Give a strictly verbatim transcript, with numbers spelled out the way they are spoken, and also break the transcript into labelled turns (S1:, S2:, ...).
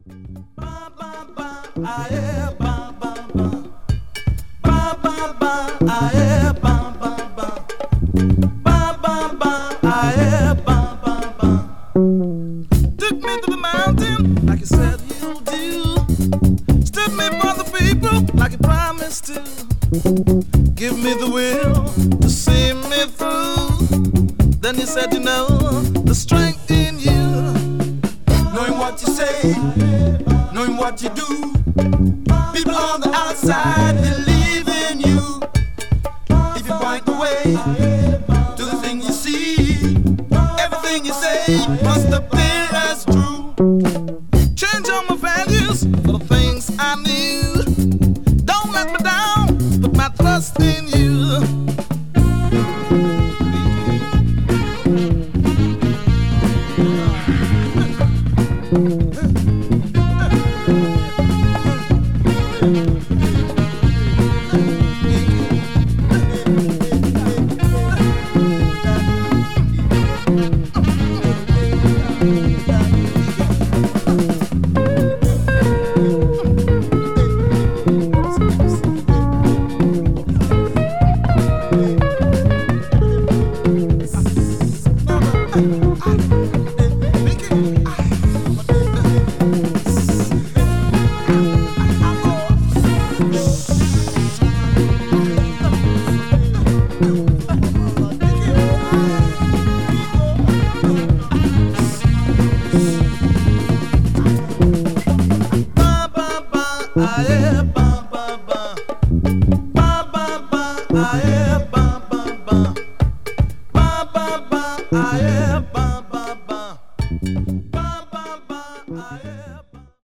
S1: Ba ba ba, ah yeah, ba ba ba. Ba ba ba, ah yeah, ba ba ba. Ba ba ba, ah yeah, ba ba ba. Took me to the mountain like you said you'll do. Stood me for the people like you promised to. Give me the will to see me through. Then you said you know the strength in you. Knowing what you say, knowing what you do. People on the outside believe in you. If you point the way to the thing you see, everything you say must appear as true. Change all my values for the things I knew. Don't let me down, put my trust in